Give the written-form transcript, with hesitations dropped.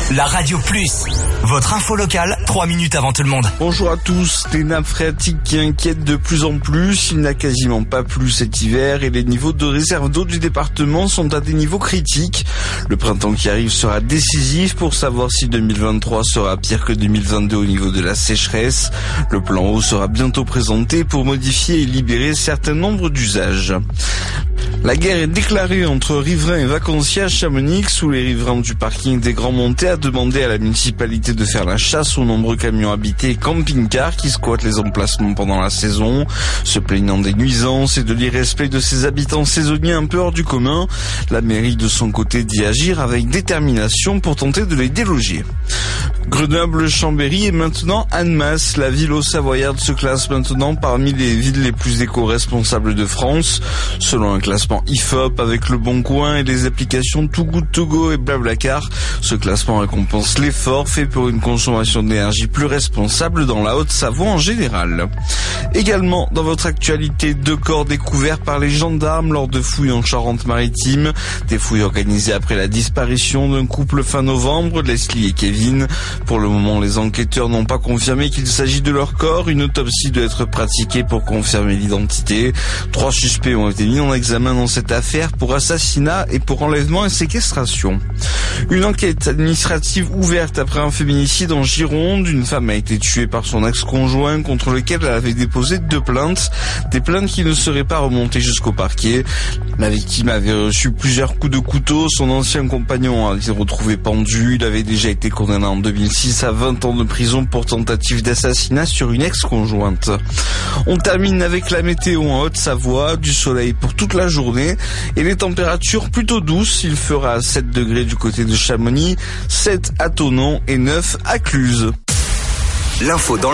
La Radio Plus, votre info locale, 3 minutes avant tout le monde. Bonjour à tous. Des nappes phréatiques qui inquiètent de plus en plus. Il n'a quasiment pas plu cet hiver et les niveaux de réserve d'eau du département sont à des niveaux critiques. Le printemps qui arrive sera décisif pour savoir si 2023 sera pire que 2022 au niveau de la sécheresse. Le plan eau sera bientôt présenté pour modifier et libérer certains nombres d'usages. La guerre est déclarée entre riverains et vacanciers à Chamonix, où les riverains du parking des Grands Montais a demandé à la municipalité de faire la chasse aux nombreux camions habités et camping-cars qui squattent les emplacements pendant la saison. Se plaignant des nuisances et de l'irrespect de ses habitants saisonniers un peu hors du commun, la mairie de son côté dit agir avec détermination pour tenter de les déloger. Grenoble-Chambéry et maintenant Annemasse. La ville haut-savoyarde se classe maintenant parmi les villes les plus éco-responsables de France, selon un classement IFOP avec Le Bon Coin et les applications Too Good To Go et Blablacar. Ce classement récompense l'effort fait pour une consommation d'énergie plus responsable dans la Haute-Savoie en général. Également, dans votre actualité, 2 corps découverts par les gendarmes lors de fouilles en Charente-Maritime. Des fouilles organisées après la disparition d'un couple fin novembre, Leslie et Kevin. Pour le moment, les enquêteurs n'ont pas confirmé qu'il s'agit de leur corps. Une autopsie doit être pratiquée pour confirmer l'identité. 3 suspects ont été mis en examen dans cette affaire pour assassinat et pour enlèvement et séquestration. Une enquête administrative ouverte après un féminicide en Gironde. Une femme a été tuée par son ex-conjoint contre lequel elle avait déposé 2 plaintes. Des plaintes qui ne seraient pas remontées jusqu'au parquet. La victime avait reçu plusieurs coups de couteau. Son ancien compagnon a été retrouvé pendu. Il avait déjà été condamné en 2006 à 20 ans de prison pour tentative d'assassinat sur une ex-conjointe. On termine avec la météo en Haute-Savoie. Du soleil pour toute la journée et les températures plutôt douces. Il fera 7 degrés du côté de Chamonix, 7 à Thonon et 9 à Cluses. L'info dans